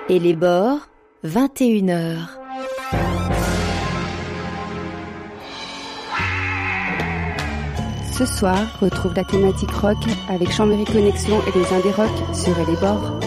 Et les bords, 21h. Ce soir, retrouve la thématique rock avec Chambéry Connexion et les Indés Rock sur Et les bords.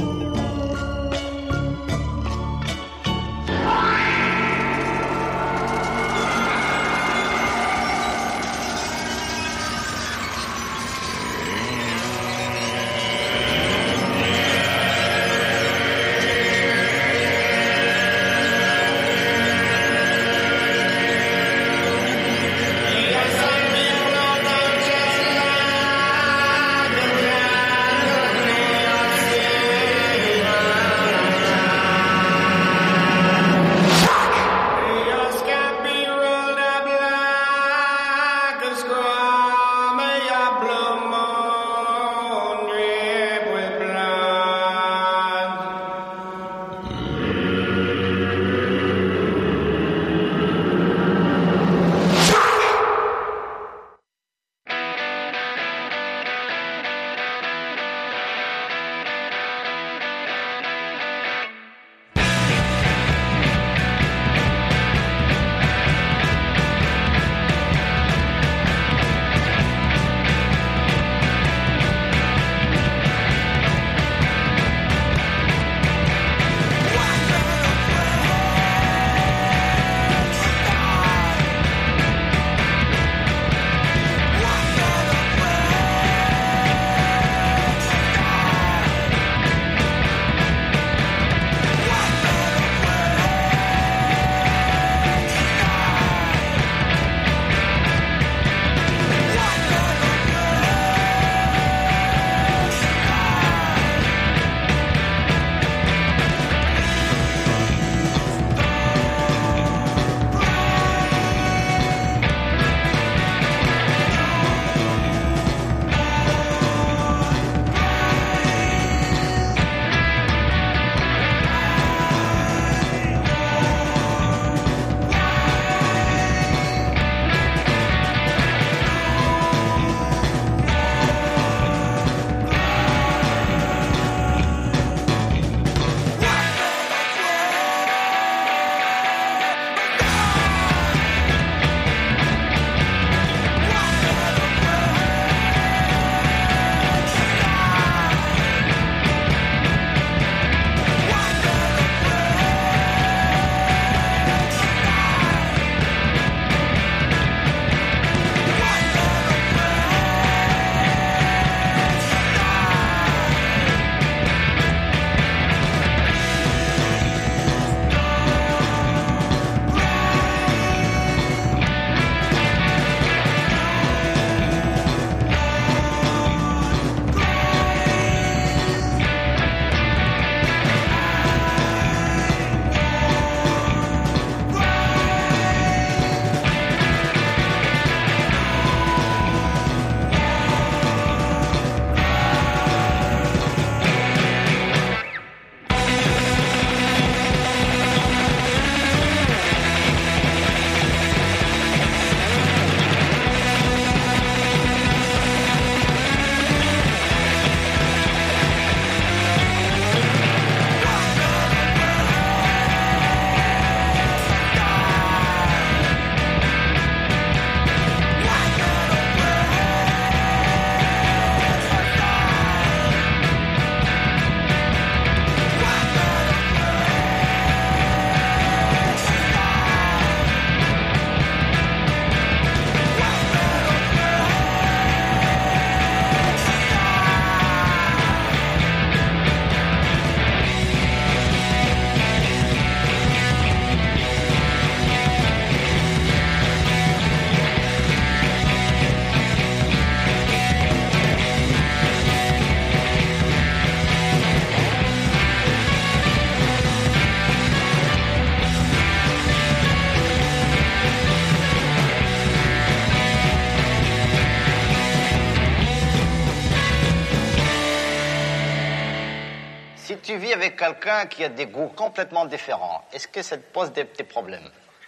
Si tu vis avec quelqu'un qui a des goûts complètement différents, est-ce que ça te pose des petits problèmes?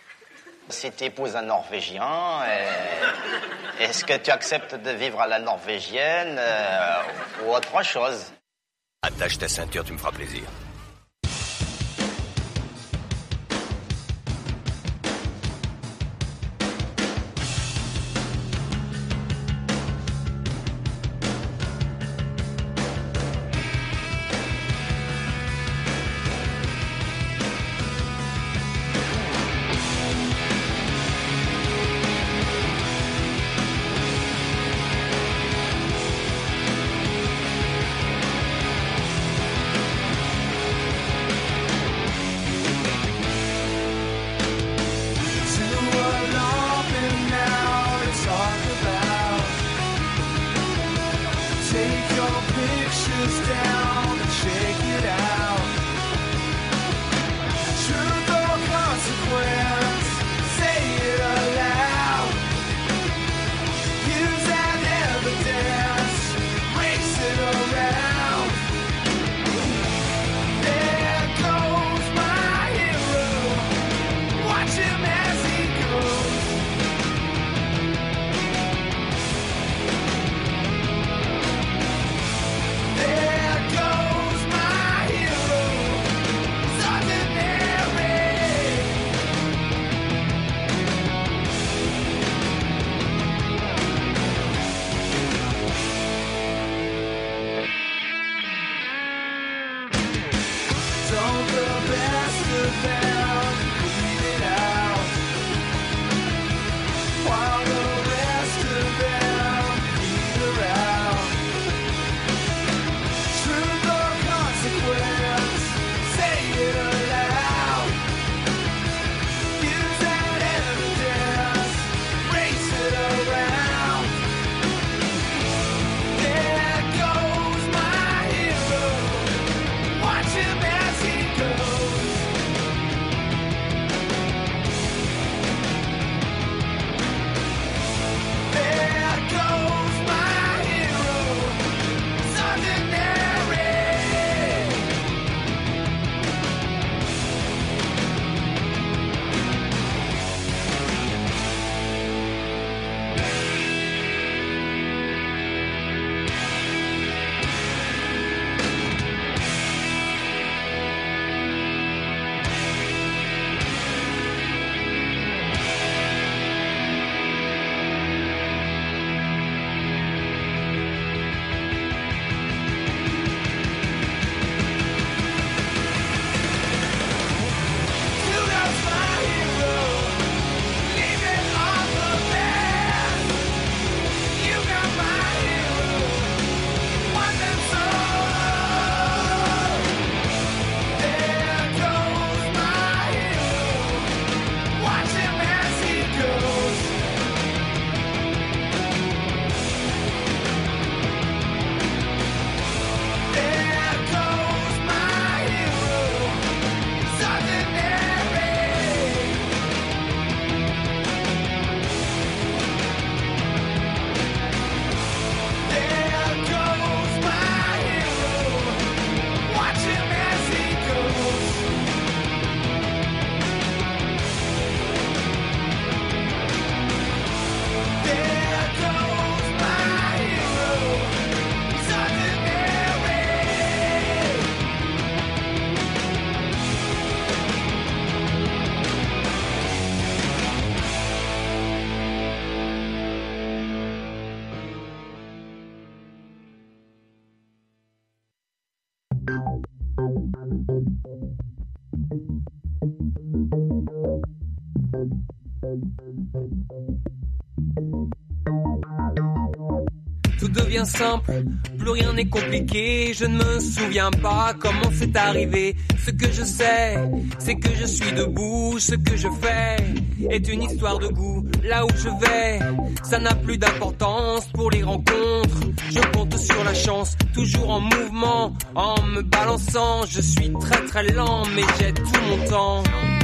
Si tu épouses un Norvégien, est-ce que tu acceptes de vivre à la norvégienne ou autre chose? Attache ta ceinture, tu me feras plaisir. devient simple, plus rien n'est compliqué. Je ne me souviens pas comment c'est arrivé. Ce que je sais, c'est que je suis debout. Ce que je fais est une histoire de goût. Là où je vais, ça n'a plus d'importance pour les rencontres. Je compte sur la chance, toujours en mouvement, en me balançant. Je suis très très lent, mais j'ai tout mon temps.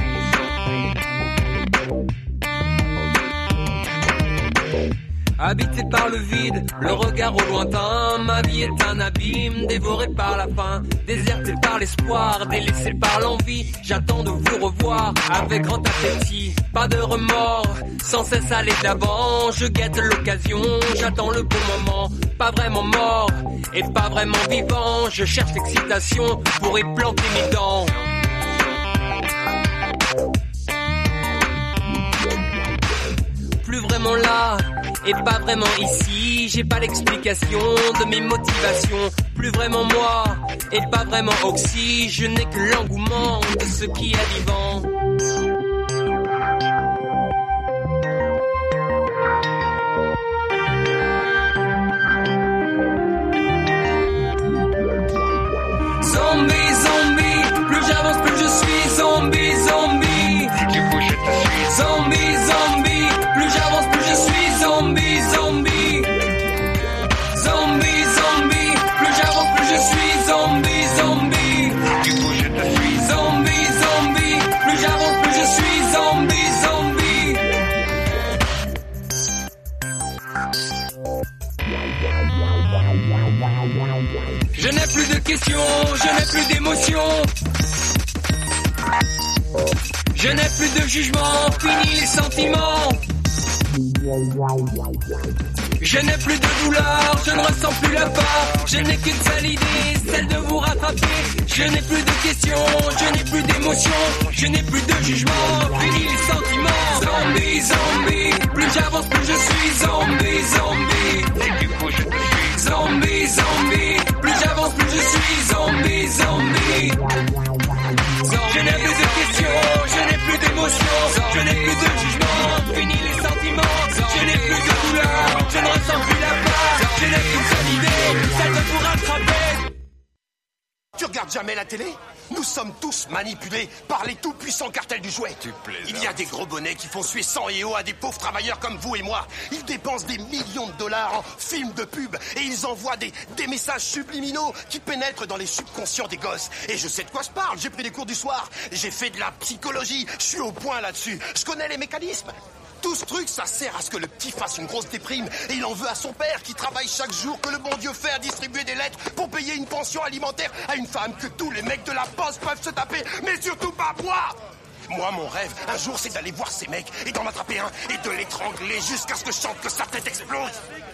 Habité par le vide, le regard au lointain. Ma vie est un abîme, dévoré par la faim. Déserté par l'espoir, délaissé par l'envie. J'attends de vous revoir avec grand appétit. Pas de remords, sans cesse aller de l'avant. Je guette l'occasion, j'attends le bon moment. Pas vraiment mort, et pas vraiment vivant. Je cherche l'excitation pour y planter mes dents. Plus vraiment là, et pas vraiment ici. J'ai pas l'explication de mes motivations. Plus vraiment moi, et pas vraiment oxy. Je n'ai que l'engouement de ce qui est vivant. Zombie, zombie, plus j'avance plus je suis zombie, zombie. Si tu bouges je te suis. Zombie, zombie, plus j'avance plus je suis zombie, zombie. Zombie, zombie, plus j'avance plus je suis zombie, zombie. Si tu bouges je te suis. Zombie, zombie, plus j'avance plus je suis zombie, zombie. Je n'ai plus de questions, je n'ai plus d'émotions. Je n'ai plus de jugement, fini les sentiments. Je n'ai plus de douleur, je ne ressens plus la peur. Je n'ai qu'une seule idée, celle de vous rattraper. Je n'ai plus de questions, je n'ai plus d'émotions. Je n'ai plus de jugement, fini les sentiments. Zombie, zombie, plus j'avance plus je suis zombie, zombie. Et du coup je te suis. Zombie, zombie, plus j'avance plus je suis zombie, zombie. Je n'ai plus de questions, je n'ai plus d'émotions. Je n'ai plus de jugement, fini les sentiments. Je n'ai plus de douleur, je ne ressens plus la peur. Je n'ai qu'une seule idée, celle de vous rattraper. Tu regardes jamais la télé ? Nous sommes tous manipulés par les tout-puissants cartels du jouet. Il y a des gros bonnets qui font suer sang et eau à des pauvres travailleurs comme vous et moi. Ils dépensent des millions de dollars en films de pub et ils envoient des messages subliminaux qui pénètrent dans les subconscients des gosses. Et je sais de quoi je parle, j'ai pris des cours du soir, j'ai fait de la psychologie, je suis au point là-dessus, je connais les mécanismes. Tout ce truc, ça sert à ce que le petit fasse une grosse déprime et il en veut à son père qui travaille chaque jour que le bon Dieu fait à distribuer des lettres pour payer une pension alimentaire à une femme que tous les mecs de la poste peuvent se taper, mais surtout pas moi. Moi, mon rêve, un jour, c'est d'aller voir ces mecs et d'en attraper un et de l'étrangler jusqu'à ce que je chante que sa tête explose.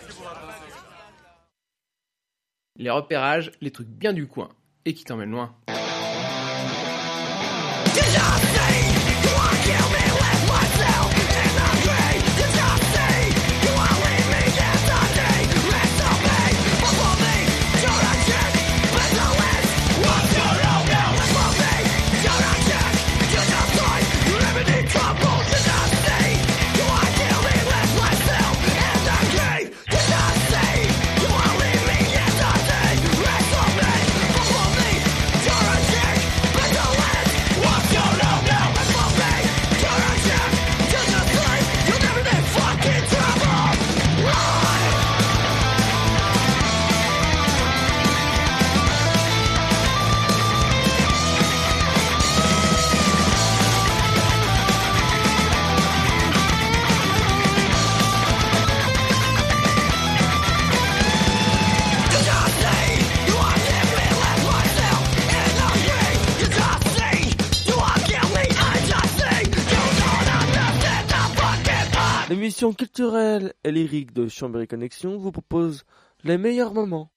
Les repérages, les trucs bien du coin et qui t'emmènent loin. L'émission culturelle et lyrique de Chambéry Connexion vous propose les meilleurs moments.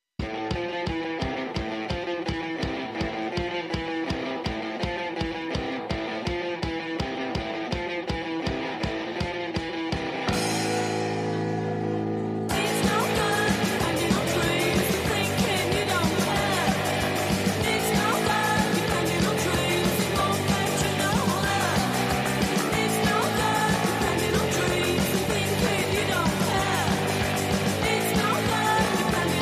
It's no good.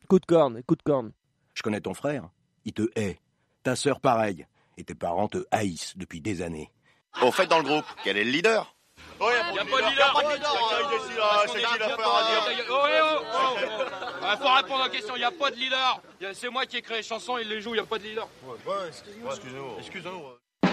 Coup de corne, coup de corne. Je connais ton frère, il te hait. Ta sœur pareil. Et tes parents te haïssent depuis des années. Au fait, dans le groupe, quel est le leader? Il n'y a pas de leader. Il faut répondre à la question, il n'y a pas de leader. C'est moi qui ai créé les chansons, il les joue, il n'y a pas de leader. Excusez-nous.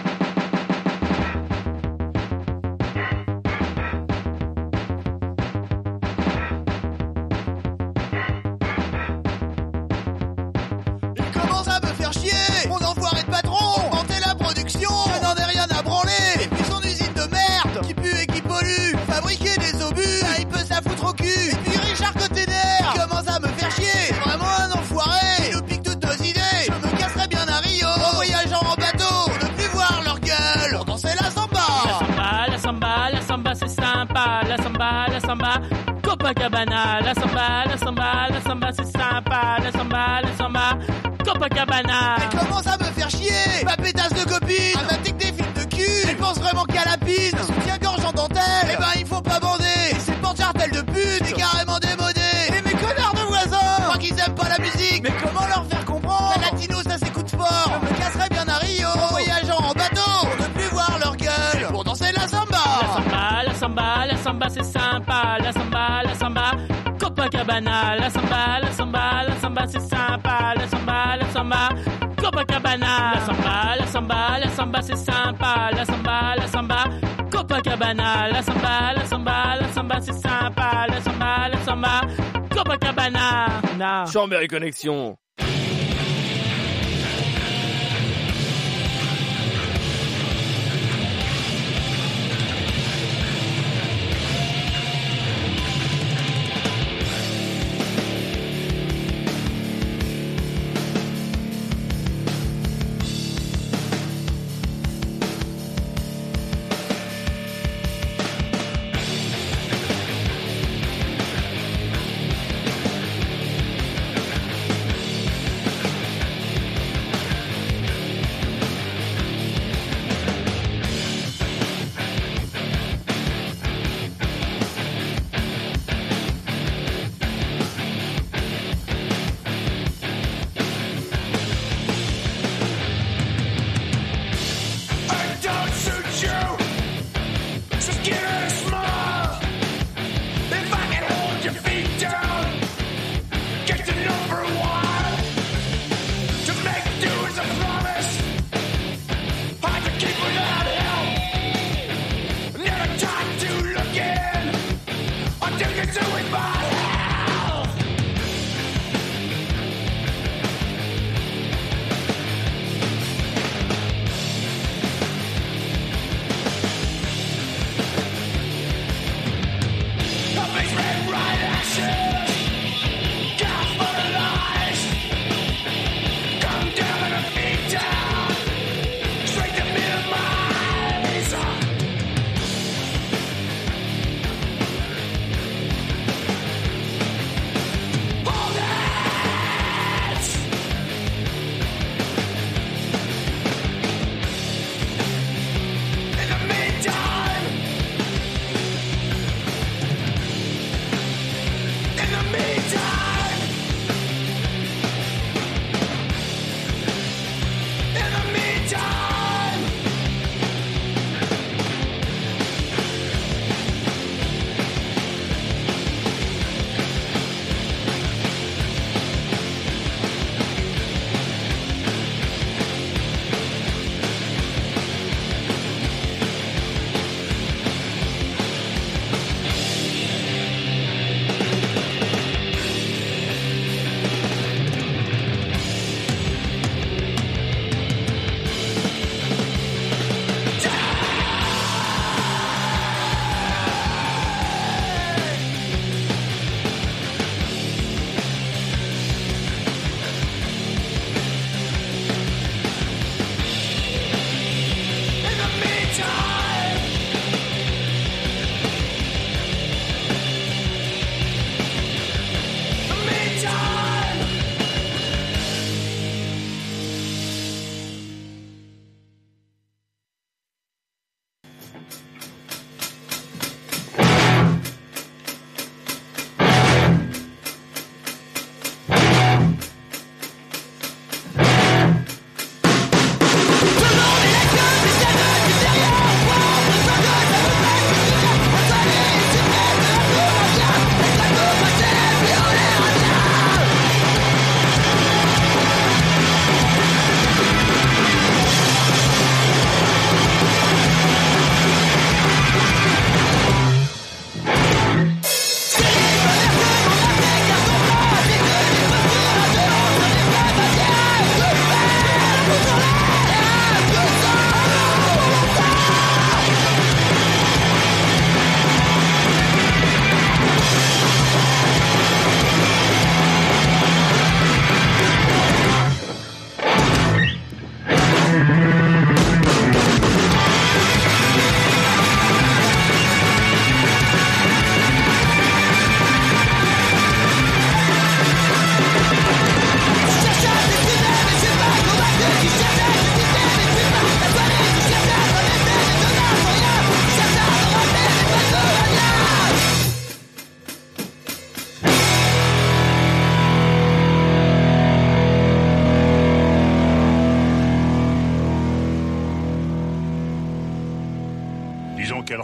Il commence à me faire chier, mon enfoiré de patron. Augmenter la production, je n'en ai rien à branler. Et puis son usine de merde, qui pue et qui pollue. Fabriquer des obus, là, il peut se la foutre au cul. Et puis Richard Cottener, il commence à me faire chier. C'est vraiment un enfoiré, il nous pique toutes nos idées. Je me casserais bien à Rio, en voyageant en bateau, pour ne plus voir leur gueule, pour danser la samba. La samba, c'est sympa. La samba, Copacabana. La samba, c'est sympa. La samba, Copacabana. Elle commence à me faire chier, ma pétasse de copine, à mater que des films de cul. Elle pense vraiment qu'à la pine, soutien-gorge en dentelle. Eh ben il faut pas bander, et ces porte-chartels de pute est carrément démodé. Et mes connards de voisins, je crois qu'ils aiment pas la musique. Mais comment leur faire comprendre? La latino ça s'écoute fort. Je me casserais bien à Rio, en voyageant en bateau, pour ne plus voir leur gueule, pour danser la samba. La samba, c'est sympa. La samba, Copacabana. La samba, c'est sympa. La samba, Copacabana. La samba, c'est sympa. La samba, Copacabana. La samba, c'est sympa. La samba, Copacabana. Chambéry Connexion.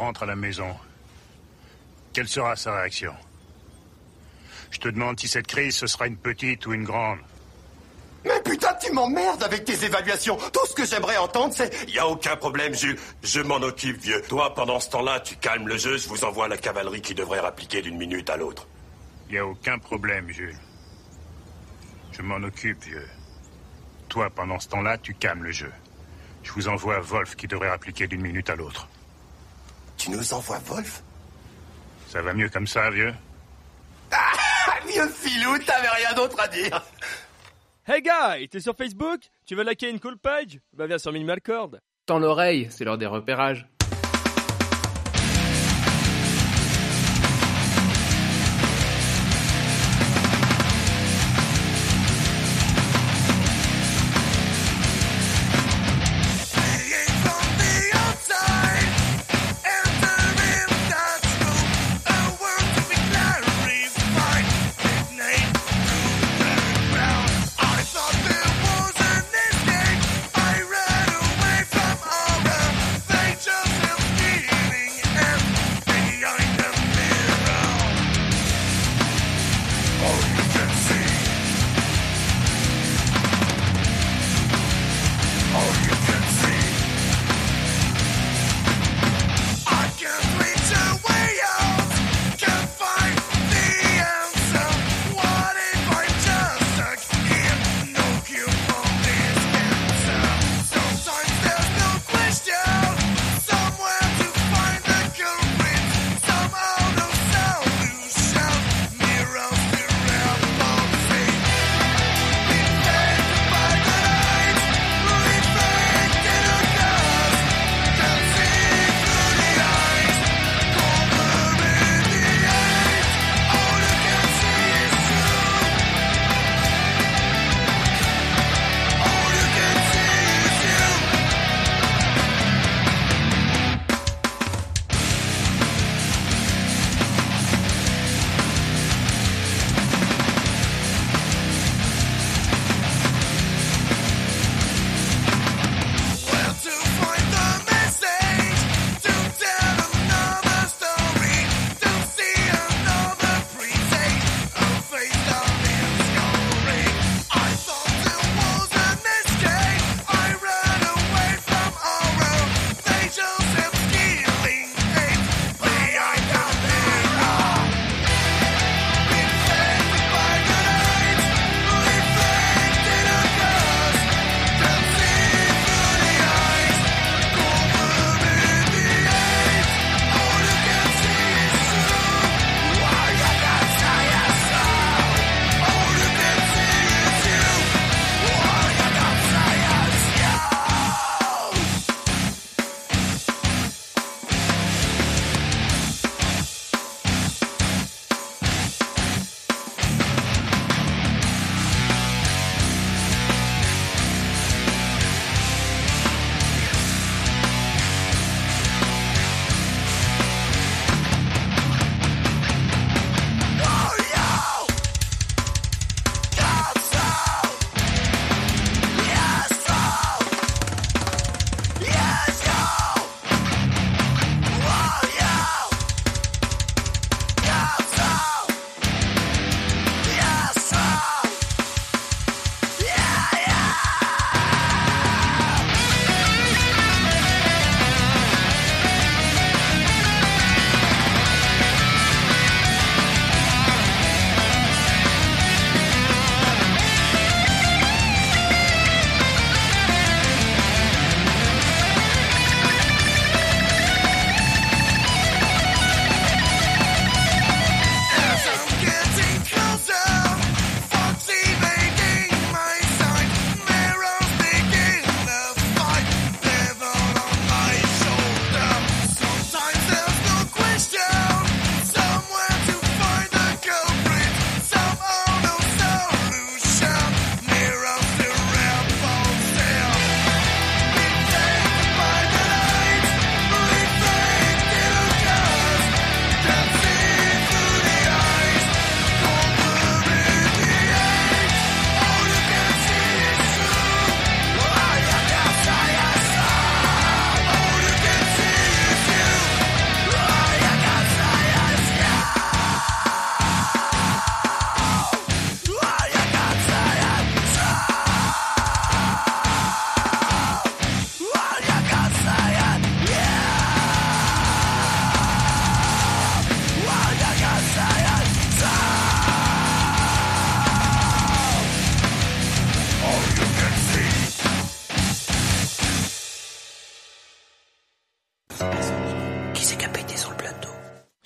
rentre à la maison, quelle sera sa réaction? Je te demande si cette crise, ce sera une petite ou une grande. Mais putain, tu m'emmerdes avec tes évaluations. Tout ce que j'aimerais entendre, c'est... Y a aucun problème, Jules. Je m'en occupe, vieux. Toi, pendant ce temps-là, tu calmes le jeu. Je vous envoie la cavalerie qui devrait rappliquer d'une minute à l'autre. Y a aucun problème, Jules. Je m'en occupe, vieux. Toi, pendant ce temps-là, tu calmes le jeu. Je vous envoie Wolf qui devrait appliquer d'une minute à l'autre. Tu nous envoies Wolf? Ça va mieux comme ça, vieux? Ah, vieux filou, t'avais rien d'autre à dire. Hey guy, t'es sur Facebook? Tu veux liker une cool page? Bah viens sur Minimal Chord. Tends l'oreille, c'est l'heure des repérages. Just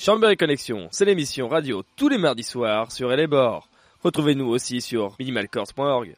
Chambéry Connexion, c'est l'émission radio tous les mardis soirs sur Elle est Bord. Retrouvez-nous aussi sur minimalcords.org.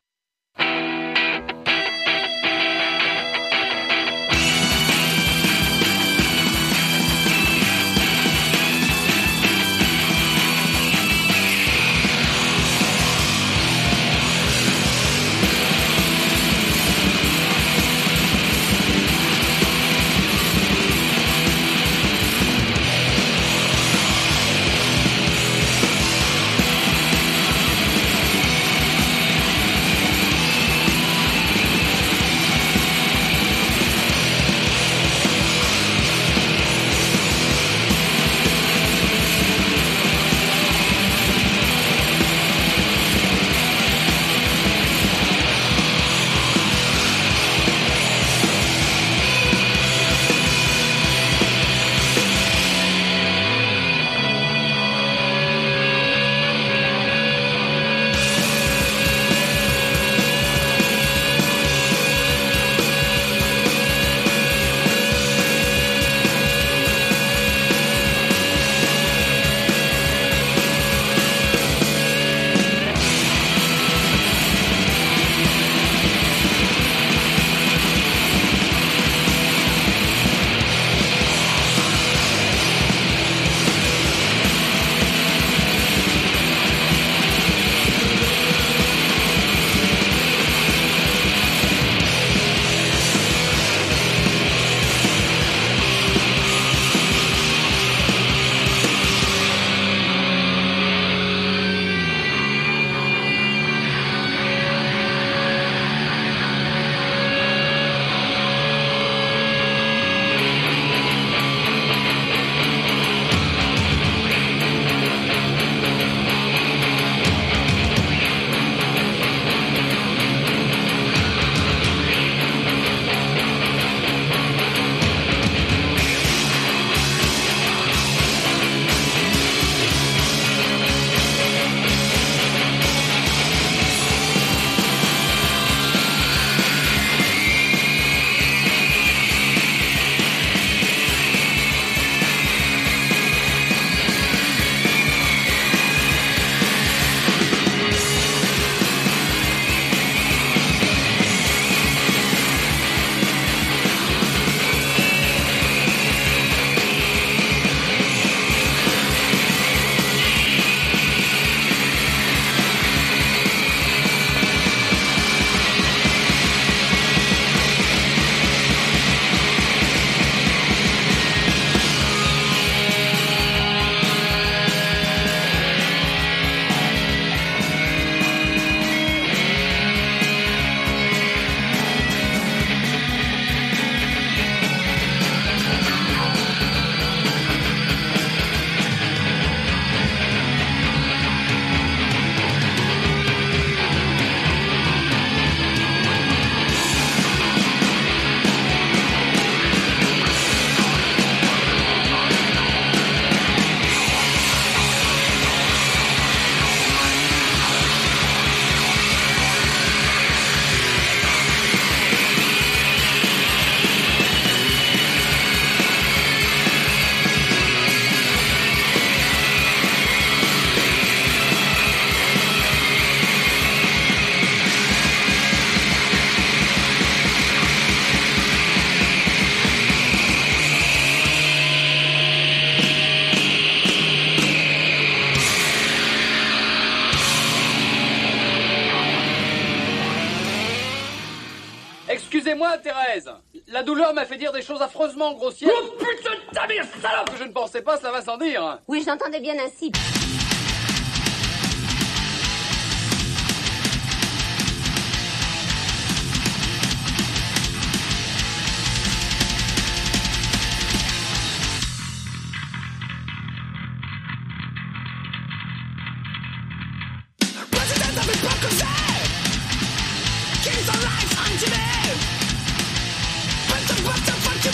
Excusez-moi, Thérèse. La douleur m'a fait dire des choses affreusement grossières. Oh putain de ta mère, salope! Je ne pensais pas, cela va sans dire. Oui, j'entendais bien ainsi.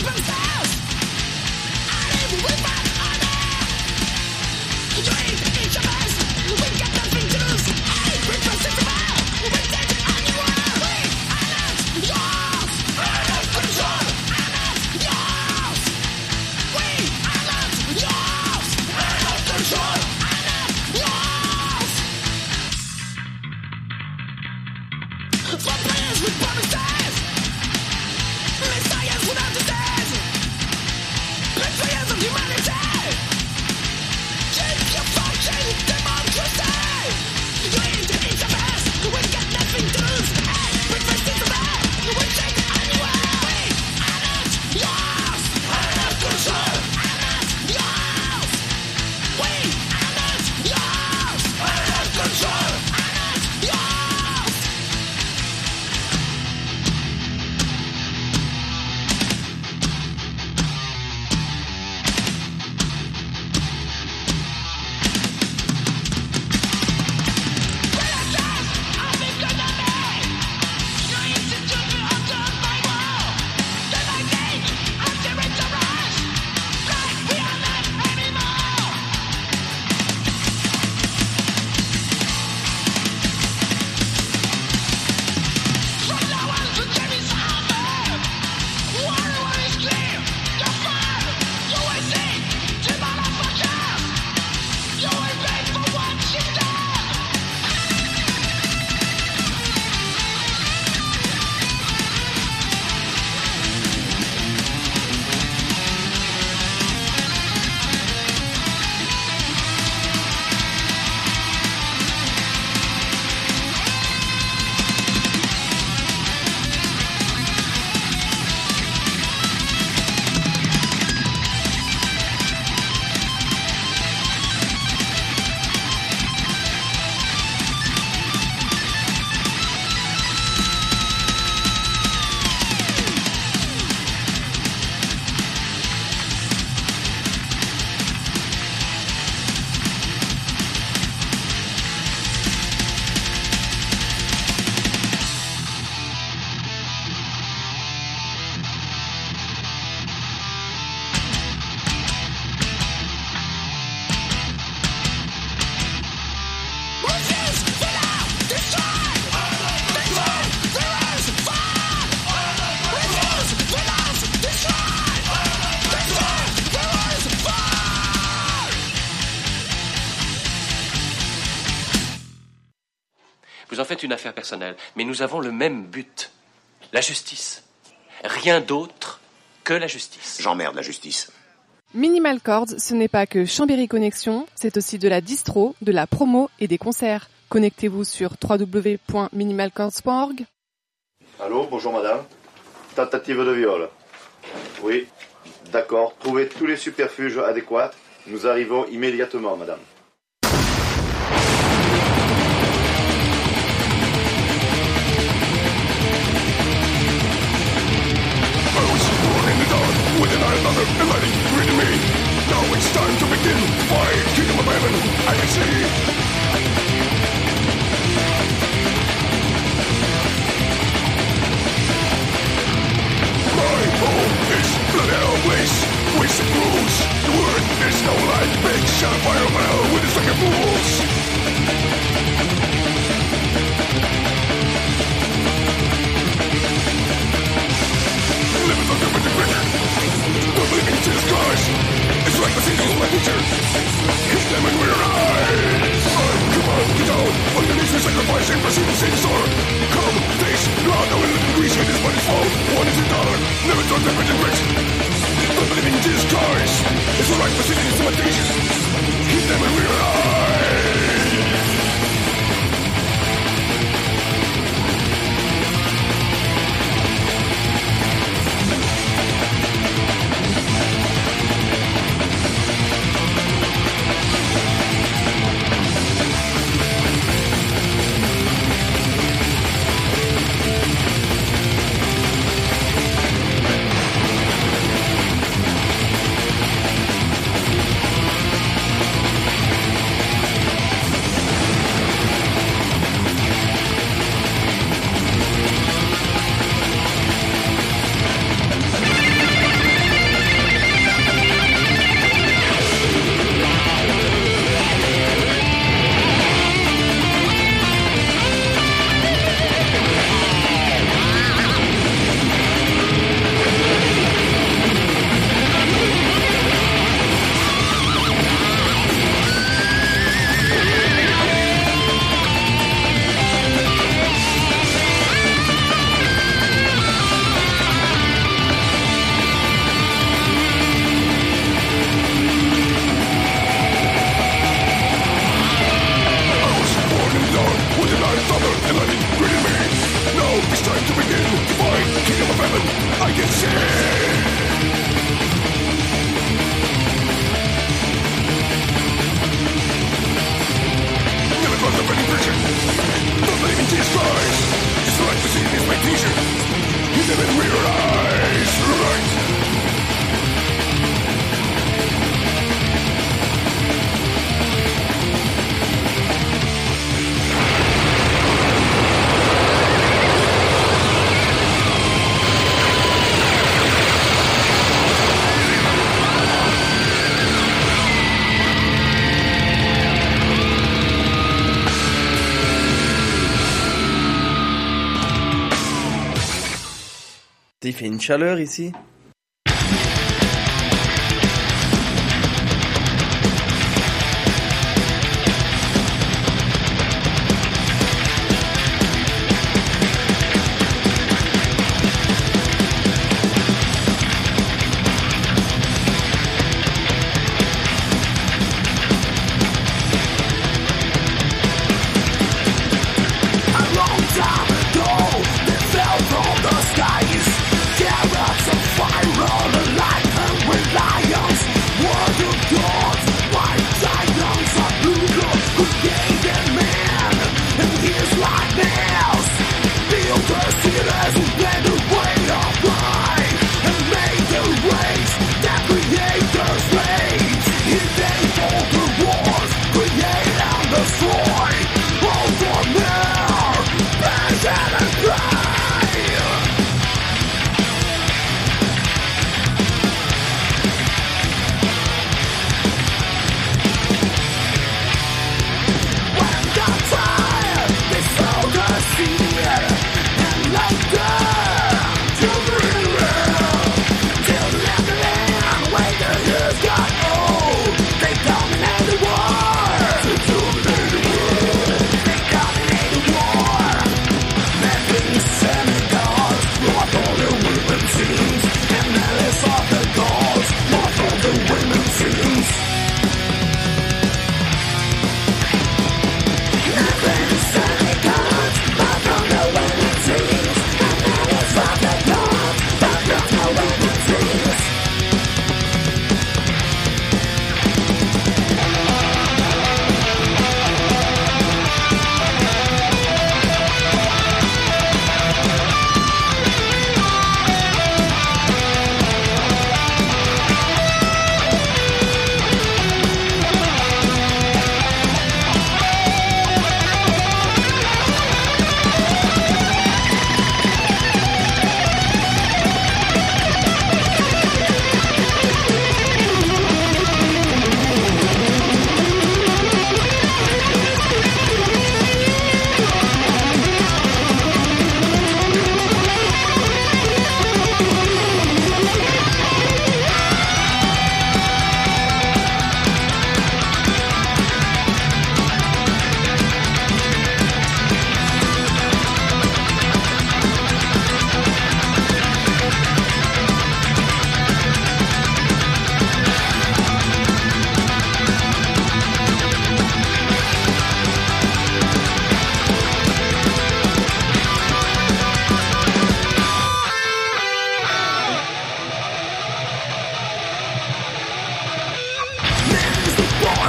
Dream Vous en faites une affaire personnelle. Mais nous avons le même but. La justice. Rien d'autre que la justice. J'emmerde la justice. Minimal Chords, ce n'est pas que Chambéry Connexion, c'est aussi de la distro, de la promo et des concerts. Connectez-vous sur www.minimalchords.org. Allô, bonjour madame. Tentative de viol. Oui, d'accord. Trouvez tous les subterfuges adéquats. Nous arrivons immédiatement, madame. With an another melody reading me. Now it's time to begin to fight. Kingdom of heaven, I can see. My home is blood hell place. Wasted rules. The word is no light. Big shot fire of hell with its fucking fools. Living on the picture. Don't believe in Jesus Christ. It's like the signal of my future. Hit them in rear eyes. Come on, get down. On your knees, we sacrifice and pursue the same sword. Come, face, blood, now in living grease, and his body's fall. One is $1. Never thought that rich and rich. Don't believe in Jesus Christ. It's the right for cities to my teachers. Hit them in rear eyes. Il fait une chaleur ici. Fire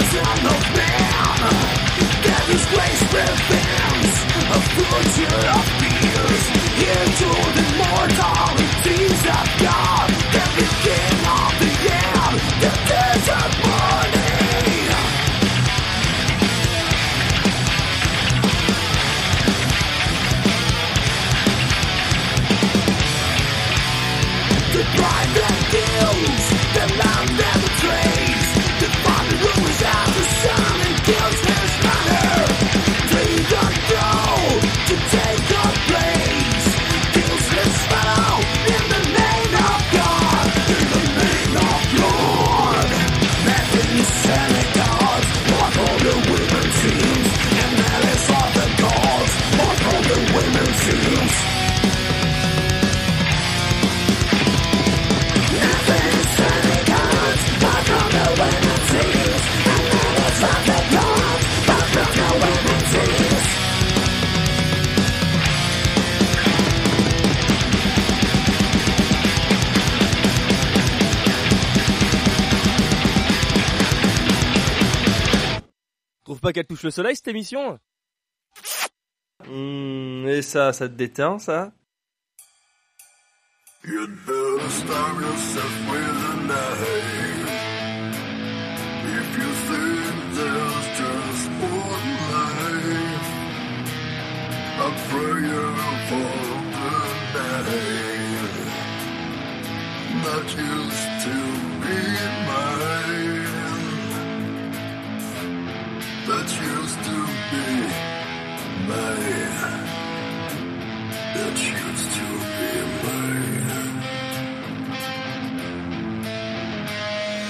Pas qu'elle touche le soleil cette émission. Et ça te déteint ça? You'd better stop yourself with a knife. If you think there's just one life, a prayer for the night that used to be mine. That used to be mine. That used to be mine.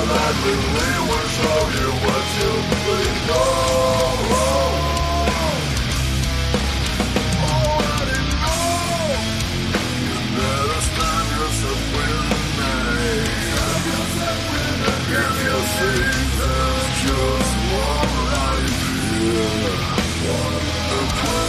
Just one life here. One